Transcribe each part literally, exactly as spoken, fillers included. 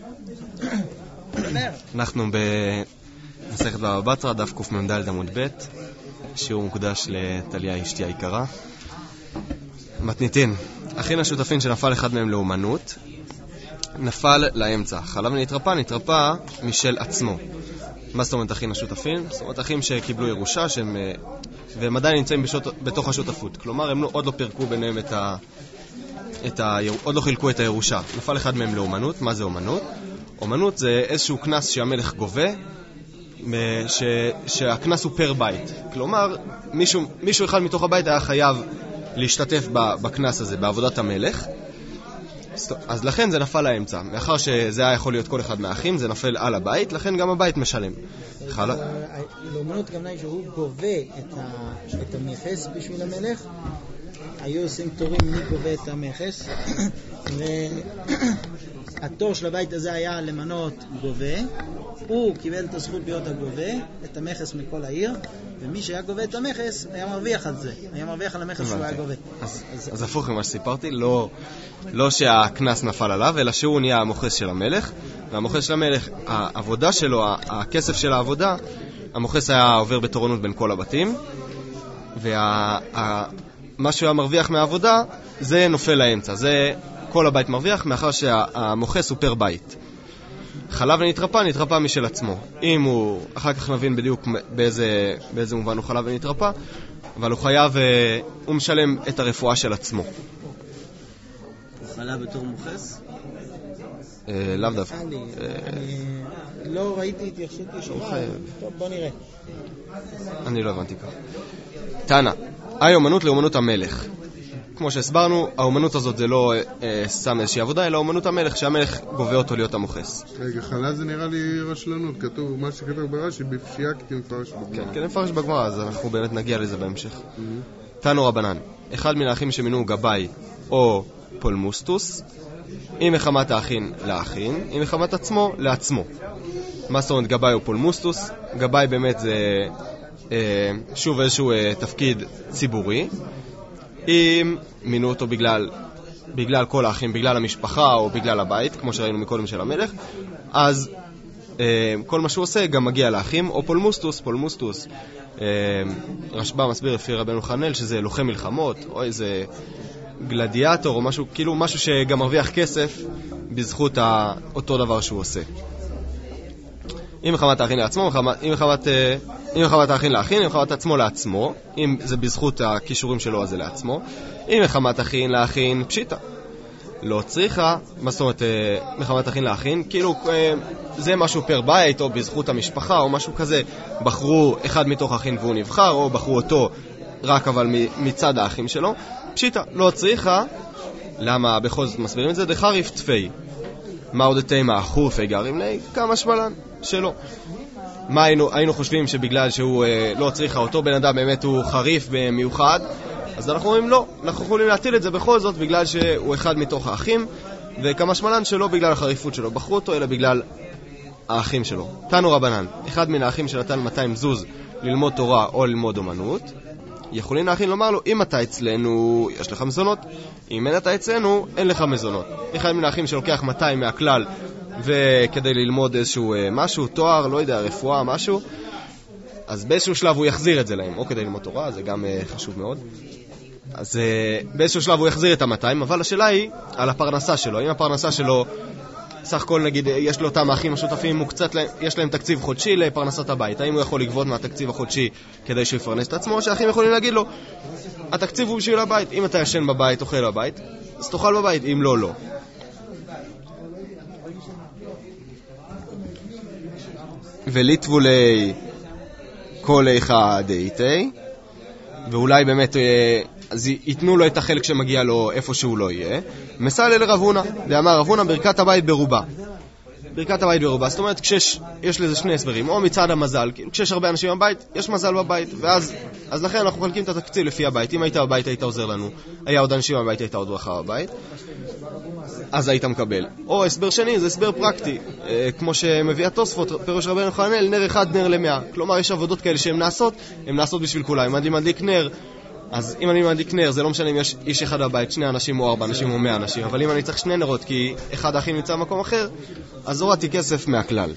אנחנו במסכת בבא בתרא, דף קמ"ד עמוד ב', שיעור מוקדש לטליה אשתי היקרה. מתניתין, אחין השותפין שנפל אחד מהם לאומנות, נפל לאמצע. חלב ונתרפא, נתרפא משל עצמו. מה זאת אומרת אחין השותפין? זאת אומרת אחים שקיבלו ירושה, שהם, והם עדיין נמצאים בשוט, בתוך השותפות. כלומר, הם לא, עוד לא פרקו ביניהם את ה... את ה... עוד לא חילקו את הירושה. נפל אחד מהם לאומנות. מה זה אומנות? אומנות זה איזשהו כנס שהמלך גובה, ש... שהכנס הוא פר בית. כלומר, מישהו, מישהו אחד מתוך הבית היה חייב להשתתף בכנס הזה, בעבודת המלך. אז לכן זה נפל לאמצע. מאחר שזה היה יכול להיות כל אחד מהאחים, זה נפל על הבית, לכן גם הבית משלם. לאומנות כמובן שהוא גובה את המכס בשביל המלך. היו עושים תורים מי גובה את המכס. והתור של הבית הזה היה למנות גובה. הוא קיבל את הזכות להיות הגובה, את המכס מכל העיר, ומי שהיה גובה את המכס היה מרוויח על זה. היה מרוויח על המכס שהוא היה גובה. אז, אז, אז הפוך ממה שסיפרתי, לא, לא שהכנס נפל עליו, אלא שהוא נהיה המוכס של המלך, והמוכס של המלך, העבודה שלו, הכסף של העבודה, המוכס היה עובר בתורנות בין כל הבתים, ומה שהוא היה מרוויח מהעבודה, זה נופל לאמצע. זה כל הבית מרוויח, מאחר שהמוכס הוא פר בית. חלב ונתרפא, נתרפא משל עצמו. אם הוא, אחר כך נבין בדיוק באיזה, באיזה מובן הוא חלב ונתרפא, אבל הוא חייב, הוא משלם את הרפואה של עצמו. הוא חלב בתור מוכס? לאו דווקא. לא ראיתי התייחסות ישירה. טוב, בוא נראה. אני לא הבנתי כך. תנא, היי אומנות לאומנות המלך. כמו שהסברנו, האומנות הזאת זה לא אה, סתם איזושהי עבודה, אלא אומנות המלך, שהמלך גובה אותו להיות המוכס. רגע, חלה זה נראה לי רשלנות, כתוב, מה שכתוב ברש"י, בפשיעה כתמפרש בגמרא. כן, כתמפרש בגמרא, אז אנחנו באמת נגיע לזה בהמשך. Mm-hmm. תנו רבנן, אחד מן האחים שמינו גבאי או פולמוסטוס, אם מחמת האחין לאחין, אם מחמת עצמו לעצמו. מה זאת אומרת גבאי או פולמוסטוס? גבאי באמת זה אה, שוב איזשהו אה, תפקיד ציבורי, אם מינו אותו בגלל, בגלל כל האחים, בגלל המשפחה או בגלל הבית, כמו שראינו מקודם של המלך, אז אה, כל מה שהוא עושה גם מגיע לאחים, או פולמוסטוס, פולמוסטוס. אה, רשב"א מסביר לפי רבנו חננאל שזה לוחם מלחמות, או איזה גלדיאטור, או משהו, כאילו משהו שגם מרוויח כסף בזכות אותו דבר שהוא עושה. אם מחמת האחין לעצמו, אם מחמת, אם מחמת האחין לאחין, אם מחמת עצמו לעצמו, אם זה בזכות הכישורים שלו, אז זה לעצמו. אם מחמת האחין לאחין, פשיטה. לא צריכה, מה זאת אומרת, מחמת האחין לאחין, כאילו זה משהו פר בית, או בזכות המשפחה, או משהו כזה. בחרו אחד מתוך האחין והוא נבחר, או בחרו אותו רק אבל מצד האחים שלו. פשיטה, לא צריכה. למה בכל זאת מסבירים את זה? דחריף תפי. מה עוד תימה חורפי גרים לי? כמה שמלן שלו. מה היינו, היינו חושבים שבגלל שהוא אה, לא צריכה אותו בן אדם באמת הוא חריף במיוחד, אז אנחנו אומרים לא, אנחנו יכולים להטיל את זה בכל זאת בגלל שהוא אחד מתוך האחים, וכמה שמלן שלו בגלל החריפות שלו, בחרו אותו אלא בגלל האחים שלו. תנו רבנן, אחד מן האחים שנתן מאתיים זוז ללמוד תורה או ללמוד אומנות, יכולים האחים לומר לו, אם אתה אצלנו יש לך מזונות, אם אין אתה אצלנו אין לך מזונות. אחד מן האחים שלוקח מאתיים מהכלל וכדי ללמוד איזשהו משהו, תואר, לא יודע, רפואה, משהו, אז באיזשהו שלב הוא יחזיר את זה להם, או כדי ללמוד תורה, זה גם חשוב מאוד. אז באיזשהו שלב הוא יחזיר את ה-מאתיים, אבל השאלה היא על הפרנסה שלו. אם הפרנסה שלו, סך הכל נגיד, יש לו אותם האחים השותפים, קצת, יש להם תקציב חודשי לפרנסת הבית. האם הוא יכול לגבות מהתקציב החודשי כדי שהוא יפרנס את עצמו, או שהאחים יכולים להגיד לו, התקציב הוא בשביל הבית. אם אתה ישן בבית, אוכל בבית, אז תאכל בבית, אם לא, לא. וליטבו לי כל אחד דייתי, ואולי באמת אז ייתנו לו את החלק שמגיע לו איפה שהוא לא יהיה. מסל אל רבונה, ואמר רבונה ברכת הבית ברובה. ברכת הבית ברובה, זאת אומרת כשיש יש לזה שני הסברים, או מצד המזל, כשיש הרבה אנשים בבית, יש מזל בבית, ואז אז לכן אנחנו חלקים את התקציב לפי הבית. אם היית בבית היית עוזר לנו, היה עוד אנשים בבית היית עוד ברכה בבית, אז היית מקבל. או הסבר שני, זה הסבר פרקטי, אה, כמו שמביא התוספות, פירוש רבנו חננאל, נר אחד נר למאה. כלומר יש עבודות כאלה שהן נעשות, הן נעשות בשביל כולם. אם אני מדליק נר אז אם אני מדליק נר, זה לא משנה אם יש איש אחד בבית, שני אנשים או ארבע אנשים או מאה אנשים, אבל אם אני צריך שני נרות כי אחד האחים נמצא במקום אחר, אז הורדתי כסף מהכלל.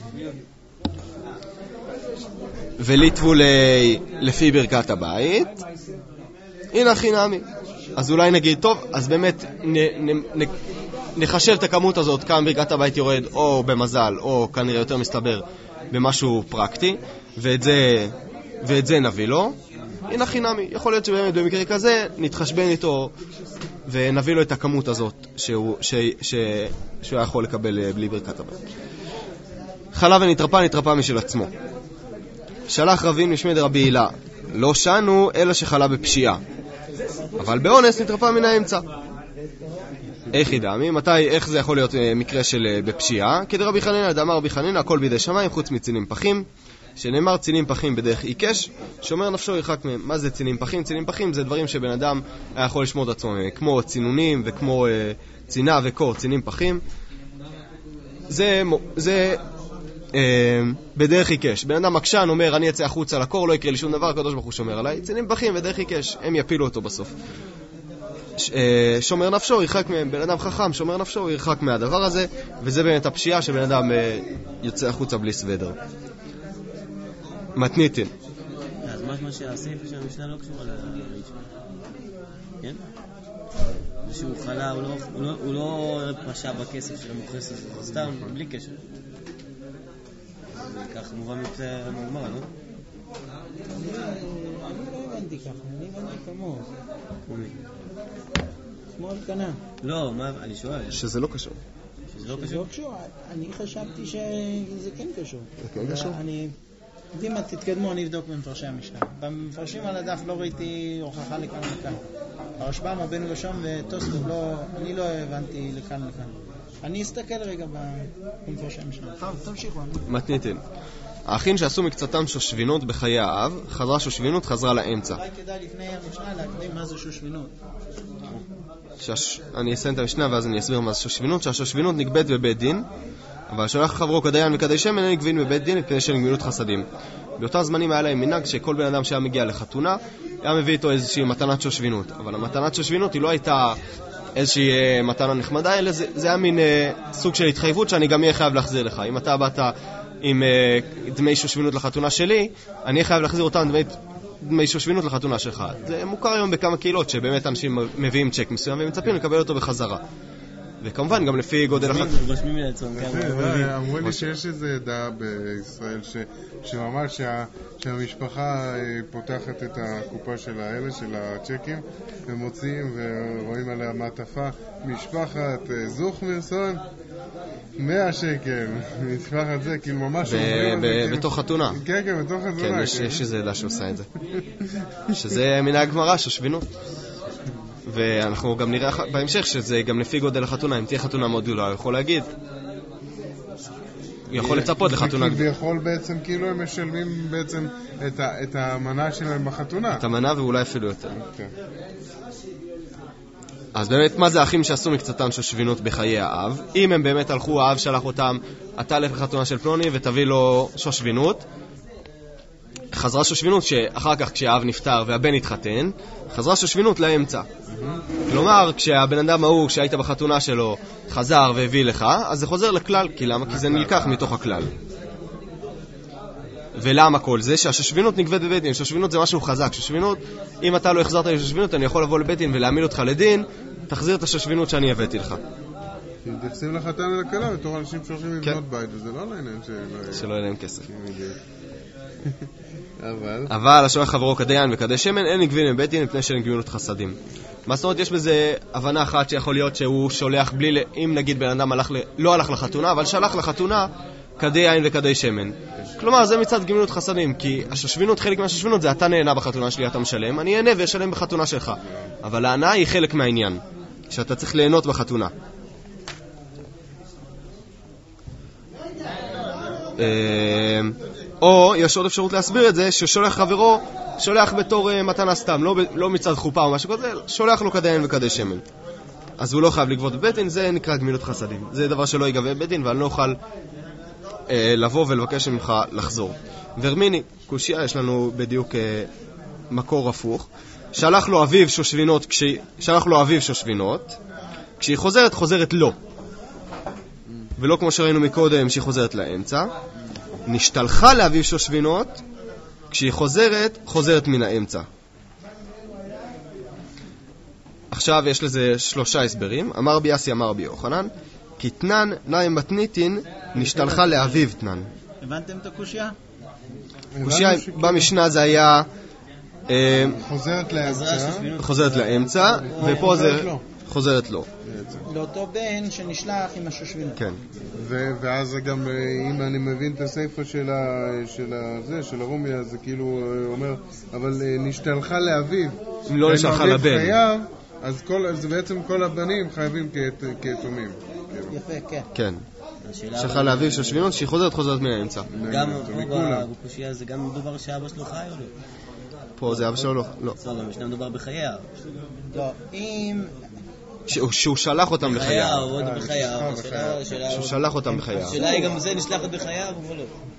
וליטבו לפי ברכת הבית, הנה הכי נעמי. אז אולי נגיד, טוב, אז באמת נ, נ, נ, נחשב את הכמות הזאת, כמה ברכת הבית יורד, או במזל, או כנראה יותר מסתבר, במשהו פרקטי, ואת זה, ואת זה נביא לו. הנה הכי נעמי. יכול להיות שבאמת במקרה כזה נתחשבן איתו, ונביא לו את הכמות הזאת שהוא, ש, ש, שהוא יכול לקבל בלי ברכת הבית. חלה ונתרפא, נתרפא משל עצמו. שלח רבין משמד רבי הילה, לא שנו אלא שחלה בפשיעה, אבל באונס נתרפא מן האמצע. איך ידעמי? מתי, איך זה יכול להיות מקרה של בפשיעה? כדי רבי חנינא דאמר רבי חנינא, הכל בידי שמיים חוץ מצינים פחים, שנאמר צינים פחים בדרך עיקש, שומר נפשו ירחק מהם. מה זה צינים פחים? צינים פחים זה דברים שבן אדם היה יכול לשמור את עצמו, כמו צינונים וכמו uh, צינה וקור, צינים פחים. זה, זה uh, בדרך עיקש. בן אדם מקשן אומר, אני אצא החוצה לקור, לא יקרה לי שום דבר, הקדוש ברוך הוא שומר עליי. צינים פחים בדרך עיקש, הם יפילו אותו בסוף. ש, uh, שומר נפשו ירחק מהם. בן אדם חכם, שומר נפשו ירחק מהדבר הזה, וזה באמת הפשיעה שבן אדם uh, יוצא החוצה בלי סוודר. מתניתין. אז משמע שהסעיף של המשנה לא קשור על הראשון. כן? ושהוא חלה, הוא לא פשע בכסף של המוכס הזה, סתם, בלי קשר. כך מובן מפסה המאמר, לא? אני לא הבנתי ככה, אני הבנתי כמוהו. מומי. שמאל קנה. לא, מה, אני שואל. שזה לא קשור. שזה לא זה קשור? לא קשור, אני חשבתי שזה כן קשור. זה כן קשור? אני... אם תתקדמו, אני אבדוק במפרשי המשנה. במפרשים על הדף לא ראיתי הוכחה לכאן לכאן. הרשב"ם, רבנו גרשום ותוספות, לא, אני לא הבנתי לכאן לכאן. אני אסתכל רגע במפרשי המשנה. תמשיכו. מתניתין. האחים שעשו מקצתם שושבינות בחיי האב, חזרה שושבינות, חזרה לאמצע. אולי כדאי לפני המשנה להקדים מה זה שושבינות. שש... אני אסיים את המשנה ואז אני אסביר מה זה שושבינות. שהשושבינות נגבית בבית דין, אבל שולח חברו כדיין וכדי שמן אין נגבין בבית דין מפני של גמילות חסדים. באותם זמנים היה להם מנהג שכל בן אדם שהיה מגיע לחתונה היה מביא איתו איזושהי מתנת שושבינות, אבל המתנת שושבינות היא לא הייתה איזושהי אה, מתנה נחמדה, אלא זה, זה היה מין אה, סוג של התחייבות שאני גם אהיה חייב להחזיר לך. אם אתה באת עם אה, דמי שושבינות לחתונה שלי, אני אהיה חייב להחזיר אותם דמי, דמי שושבינות לחתונה שלך. זה מוכר היום בכמה קהילות שבאמת אנשים מביאים צ'ק מסוים ומצפים לקבל אותו בחזרה. וכמובן גם לפי גודל החתונה. רושמים לעצמם כמה. אמרו לי שיש איזו עדה בישראל שממש שהמשפחה פותחת את הקופה של האלה, של הצ'קים, ומוציאים ורואים עליה מעטפה, משפחת זוך מרסון, מאה שקל, משפחת זה, כאילו ממש... בתוך חתונה. כן, כן, בתוך חתונה. כן, יש איזו עדה שעושה את זה. שזה מנהג גמרא, שושבינות. ואנחנו גם נראה בהמשך שזה גם לפי גודל החתונה. אם תהיה חתונה מאוד גדולה, הוא יכול להגיד, הוא יכול לצפות לחתונה גדולה. ויכול בעצם, כאילו הם משלמים בעצם את המנה שלהם בחתונה. את המנה ואולי אפילו יותר. אז באמת, מה זה האחים שעשו מקצתם שושבינות בחיי האב? אם הם באמת הלכו, האב שלח אותם, אתה הלך לחתונה של פלוני ותביא לו שושבינות. חזרה שושבינות שאחר כך כשהאב נפטר והבן התחתן, חזרה שושבינות לאמצע. כלומר, כשהבן אדם ההוא, כשהיית בחתונה שלו, חזר והביא לך, אז זה חוזר לכלל. כי למה? כי זה נלקח מתוך הכלל. ולמה כל זה? שהשושבינות נגבית בבית דין. שושבינות זה משהו חזק. שושבינות, אם אתה לא החזרת לי שושבינות, אני יכול לבוא לבית דין ולהעמיד אותך לדין, תחזיר את השושבינות שאני הבאתי לך. מתייחסים לחתן ולכלה בתור אנשים שהולכים לבנות בית, וזה לא לעניין שלא יהיה להם כסף. אבל אבל השולח חברו כדיין וכדי שמן אין נגבין בבית דין מפני של גמילות חסדים. מה זאת אומרת? יש בזה הבנה אחת שיכול להיות שהוא שולח בלי, אם נגיד בן אדם הלך ל... לא הלך לחתונה, אבל שלח לחתונה כדיין וכדי שמן. כלומר, זה מצד גמילות חסדים, כי השושבינות, חלק מהשושבינות זה אתה נהנה בחתונה שלי, אתה משלם, אני אהנה ואשלם בחתונה שלך. אבל ההנאה היא חלק מהעניין, שאתה צריך ליהנות בחתונה. או יש עוד אפשרות להסביר את זה, ששולח חברו, שולח בתור uh, מתנה סתם, לא, לא מצד חופה או משהו כזה, שולח לו כדיין וכדי שמן. אז הוא לא חייב לגבות בבית דין, זה נקרא גמילות חסדים. זה דבר שלא ייגבה בבית דין, ואני לא אוכל uh, לבוא ולבקש ממך לחזור. ורמיני, קושיה, יש לנו בדיוק uh, מקור הפוך, שלח לו אביו שושבינות, כשהיא, שלח לו אביו שושבינות, כשהיא חוזרת, חוזרת לא. ולא כמו שראינו מקודם שהיא חוזרת לאמצע. נשתלחה לאביו שושבינות, כשהיא חוזרת, חוזרת מן האמצע. עכשיו יש לזה שלושה הסברים. אמר רבי יאסי, אמר רבי יוחנן, כי תנן נעים מתניתין נשתלחה לאביו תנן. הבנתם את הקושיה? קושיה במשנה זה היה חוזרת לאמצע, חוזרת לאמצע, ופה זה חוזרת לו. לאותו בן שנשלח עם השושבינות. כן. ואז גם, אם אני מבין את הספר של זה, של הרומיה, זה כאילו אומר, אבל נשתלחה לאביו. אם לא נשתלחה לבן. אז זה בעצם כל הבנים חייבים כיתומים. יפה, כן. כן. נשתלחה לאביו של שושבינות, שהיא חוזרת, חוזרת מהאמצע. גם פה בקושיה זה גם מדובר שאבא שלו חי או לא? פה זה אבא שלו לא. לא. לא, המשנה מדובר בחייו. לא, אם... שהוא שלח אותם בחייו. בחייו, עוד בחייו. שהוא שלח אותם בחייו. השאלה היא גם זה נשלחת בחייו או לא?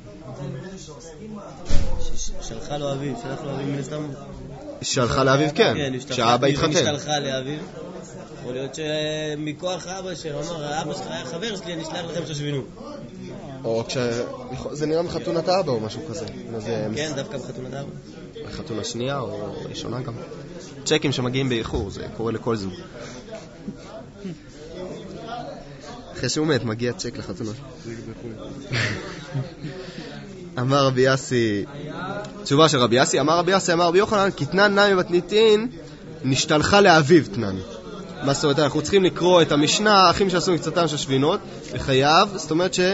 שלחה לו אביו, שלח לו אביו מן הסתם. שלחה לאביו, כן. שהאבא התחתן. נשלחה לאביו. יכול להיות שמכוח אבא שלו אמר, אבא שלך היה חבר שלי, אני אשלח לכם שושבינות. או כש... זה נראה מחתונת האבא או משהו כזה. כן, דווקא בחתונת האבא. בחתונה שנייה או ראשונה גם. צ'קים שמגיעים באיחור, זה קורה לכל זוג. אחרי שהוא מת, מגיע צ'ק לחתונה. אמר רבי יאסי, תשובה של רבי יאסי, אמר רבי יאסי, אמר רבי יוחנן, כי תנן נמי מתניתין נשתלחה לאביו תנן. מה זאת אומרת? אנחנו צריכים לקרוא את המשנה, אחים שעשו מקצתם שושבינות, לחייו, זאת אומרת ש...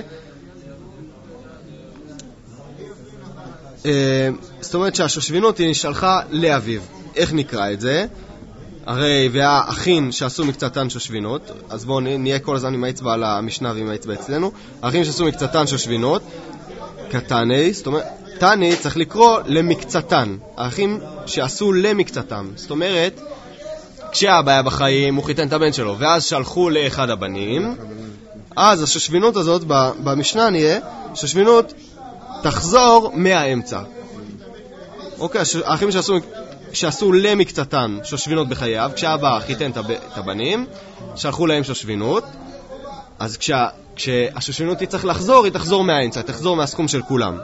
זאת אומרת שהשושבינות היא נשתלחה לאביו. איך נקרא את זה? הרי והאחים שעשו מקצתן שושבינות, אז בואו נהיה כל הזמן עם האצבע על המשנה ועם האצבע אצלנו. האחים שעשו מקצתן שושבינות, קטני, זאת אומרת, תני צריך לקרוא למקצתן. האחים שעשו למקצתם. זאת אומרת, כשהאבא היה בחיים, הוא חיתן את הבן שלו, ואז שלחו לאחד הבנים, אז השושבינות הזאת במשנה נהיה, שושבינות תחזור מהאמצע. אוקיי, האחים שעשו, שעשו למקצתן שושבינות בחייו, כשהאבא חיתן את הבנים, שלחו להם שושבינות, אז כשה, כשהשושבינות היא צריך לחזור, היא תחזור מהאמצע, תחזור מהסכום של כולם.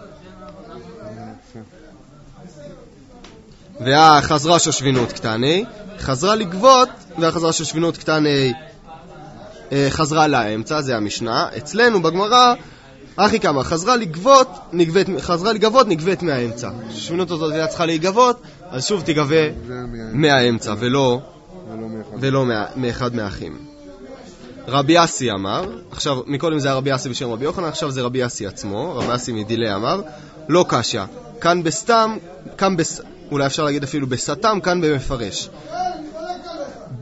והחזרה שושבינות קטני, חזרה לגבות, והחזרה שושבינות קטני חזרה לאמצע, זה המשנה. אצלנו בגמרא, אחי כמה, חזרה לגבות, נגבית, חזרה לגבות, נגבית מהאמצע. שושבינות הזאת היה צריכה להיגבות, אז שוב תיגבה מהאמצע, ולא, ולא מאחד מהאחים. רבי יאסי אמר, עכשיו, מקודם זה היה רבי יאסי בשם רבי יוחנן, עכשיו זה רבי יאסי עצמו, רבי יאסי מדילי אמר, לא קשיא, כאן בסתם, כאן בס... אולי אפשר להגיד אפילו בסתם, כאן במפרש. ב...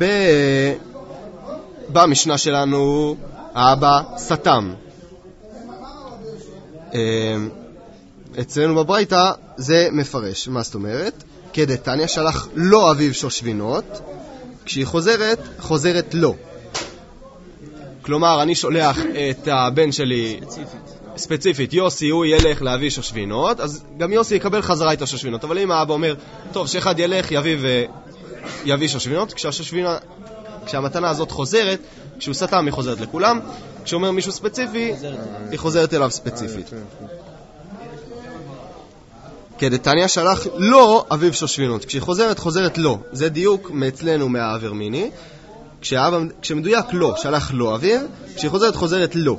במשנה שלנו, האבא סתם. אצלנו בברייתא זה מפרש. מה זאת אומרת? כדתניא שלח לא אביו שושבינות, כשהיא חוזרת, חוזרת לא. כלומר, אני שולח את הבן שלי ספציפית, ספציפית יוסי, הוא ילך להביא שושבינות, אז גם יוסי יקבל חזרה את השושבינות. אבל אם האבא אומר, טוב, שאחד ילך, יביא ויביא שושבינות, כשהשושבינה, כשהמתנה הזאת חוזרת, כשהוא סתם היא חוזרת לכולם, כשאומר מישהו ספציפי, היא חוזרת אליו ספציפית. כדתניא שלח לא אביו שושבינות, כשהיא חוזרת, חוזרת לא. זה דיוק מאצלנו מהעבר מיני. כשמדויק לא, שלח לא אביו, כשהיא חוזרת, חוזרת לא.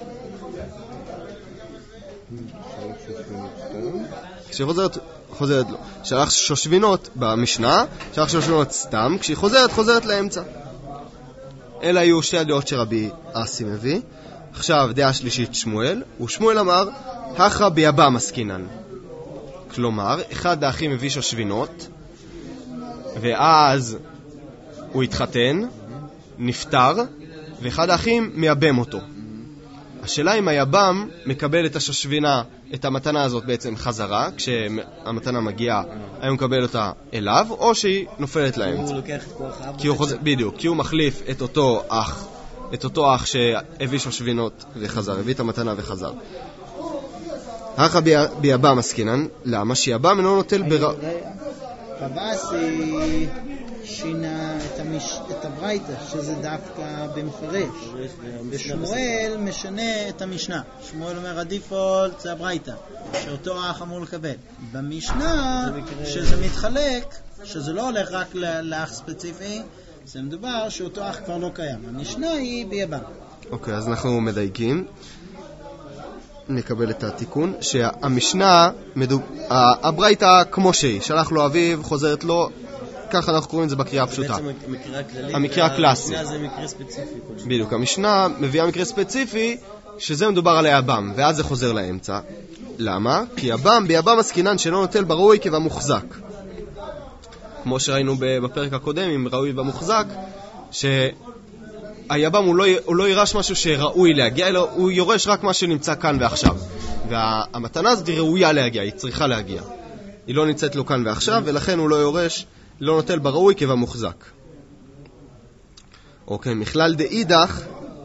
כשהיא חוזרת, חוזרת לא. שלח שושבינות במשנה, שלח שושבינות סתם, כשהיא חוזרת, חוזרת לאמצע. אלה היו שתי הדעות שרבי אסי מביא. עכשיו דעה שלישית שמואל, ושמואל אמר, הכרא ביבא מסקינן. כלומר, אחד האחים מביא שושבינות, ואז הוא התחתן, נפטר, ואחד האחים מייבם אותו. השאלה אם היבם מקבל את השושבינה, את המתנה הזאת בעצם חזרה, כשהמתנה מגיעה, הוא מקבל אותה אליו, או שהיא נופלת לאמצע. הוא לוקח את כוח אבא. כי הוא חוזר, בדיוק, כי הוא מחליף את אותו אח, את אותו אח שהביא שושבינות וחזר, הביא את המתנה וחזר. הכרא ביבא מסקינן, למה? שיבם אינו נוטל ברע... רבי אסי שינה את, המש... את הברייתא, שזה דווקא במפרש. ושמואל משנה את המשנה. שמואל אומר, הדיפולט זה הברייתא, שאותו האח אמור לקבל. במשנה, שזה מתחלק, שזה לא הולך רק לאח ספציפי, זה מדובר שאותו אח כבר לא קיים. המשנה היא ביבם. אוקיי, אז אנחנו מדייקים. נקבל את התיקון, שהמשנה, מדוב... הברייתא כמו שהיא, שלח לו אביו, חוזרת לו, ככה אנחנו קוראים את זה בקריאה הפשוטה. זה בעצם מקרה כללית. המקרה הקלאסי. המשנה זה מקרה ספציפי. בדיוק, המשנה מביאה מקרה ספציפי, שזה מדובר על היבם, ואז זה חוזר לאמצע. למה? כי יבם, ביבם עסקינן שלא נוטל בראוי כבמוחזק. כמו שראינו בפרק הקודם עם ראוי ומוחזק, שהיבם הוא לא, הוא לא ירש משהו שראוי להגיע, אלא הוא יורש רק מה שנמצא כאן ועכשיו. והמתנה הזאת היא ראויה להגיע, היא צריכה להגיע. היא לא נמצאת לו כאן ועכשיו, ולכן הוא לא יורש, לא נוטל בראוי כבמוחזק. אוקיי, מכלל דאידך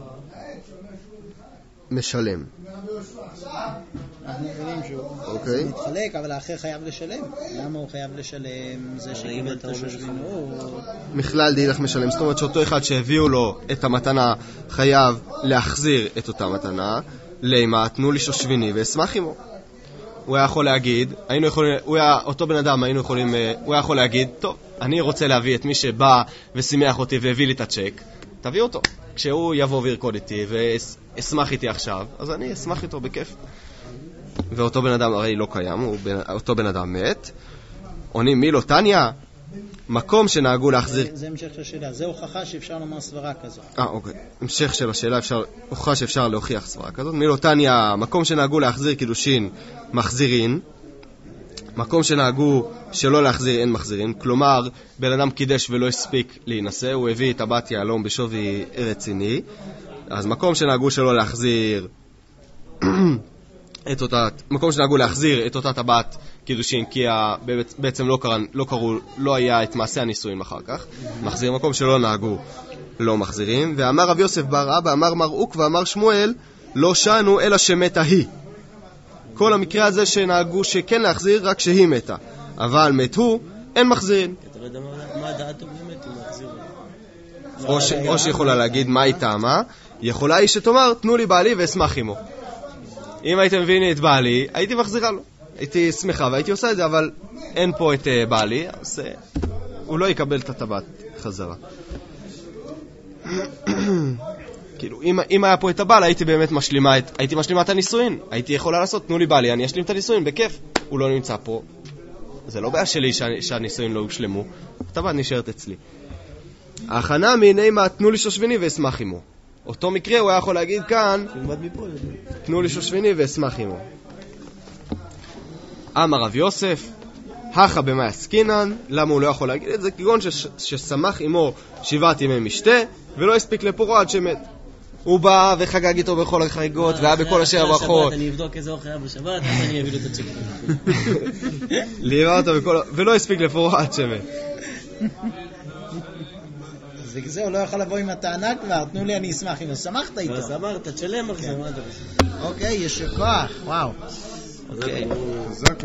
משלם. אנחנו מבינים שהוא מתחלק, אבל האחר חייב לשלם. למה הוא חייב לשלם? זה שקיבל את השושבינו. מכלל דאידך משלם. זאת אומרת שאותו אחד שהביאו לו את המתנה חייב להחזיר את אותה מתנה. למה? תנו לי שושביני ואשמח עמו. הוא היה יכול להגיד, היינו יכולים, הוא היה, אותו בן אדם, היינו יכולים, הוא היה יכול להגיד, טוב, אני רוצה להביא את מי שבא ושימח אותי והביא לי את הצ'ק, תביא אותו. כשהוא יבוא וירקוד איתי ואשמח איתי עכשיו, אז אני אשמח איתו בכיף. ואותו בן אדם הרי לא קיים, הוא בן, אותו בן אדם מת. עונים מי לא תניה? מקום שנהגו להחזיר... זה, זה המשך של השאלה, זה הוכחה שאפשר לומר סברה כזו. אה, אוקיי. המשך של השאלה, אפשר, הוכחה שאפשר להוכיח סברה כזאת. מי לא תניה? מקום שנהגו להחזיר קידושין, מחזירין. מקום שנהגו שלא להחזיר, אין מחזירין. כלומר, בן אדם קידש ולא הספיק להינשא, הוא הביא את הבת יעלום בשווי רציני. אז מקום שנהגו שלא להחזיר... את אותה, מקום שנהגו להחזיר את אותה טבעת קידושין, כי בעצם לא קראו, לא קראו, לא היה את מעשה הנישואין אחר כך. מחזיר מקום שלא נהגו, לא מחזירים. ואמר רב יוסף בר אבא, אמר מר אוק ואמר שמואל, לא שנו אלא שמתה היא. כל המקרה הזה שנהגו שכן להחזיר, רק שהיא מתה. אבל מת הוא, אין מחזירים. אתה לא יודע מה דעתו באמת אם להחזיר. או, ש, או שיכולה להגיד מה היא טעמה, יכולה היא שתאמר, תנו לי בעלי ואשמח עמו. אם הייתם מבינים את בעלי, הייתי מחזירה לו. הייתי שמחה והייתי עושה את זה, אבל אין פה את uh, בעלי, אז uh, הוא לא יקבל את הטבעת חזרה. כאילו, אם, אם היה פה את הבעל, הייתי באמת משלימה את, הייתי משלימה את הנישואין. הייתי יכולה לעשות, תנו לי בעלי, אני אשלים את הנישואין, בכיף. הוא לא נמצא פה. זה לא בעיה שלי שה, שהנישואין לא הושלמו. הטבעת נשארת אצלי. ההכנה מעיני מה, תנו לי שושביני ואשמח עמו. אותו מקרה הוא היה יכול להגיד כאן, תנו לי שושביני ואשמח עמו. אמר רב יוסף, הכה במה עסקינן, למה הוא לא יכול להגיד את זה? כגון ש- ששמח עמו שבעת ימי משתה, ולא הספיק לפורו עד שמת. הוא בא וחגג איתו בכל החגיגות, והיה בכל השבע ברכות. אני אבדוק איזה אוכל היה בשבת, אז אני אביא לו את הצ'קים. לירה אותו בכל... ולא הספיק לפורו עד שמת. וזהו, לא יכול לבוא עם הטענה כבר, תנו לי אני אשמח, אם שמחת איתו. אז אמרת, תשלם עכשיו. אוקיי, יש כוח, וואו. אוקיי.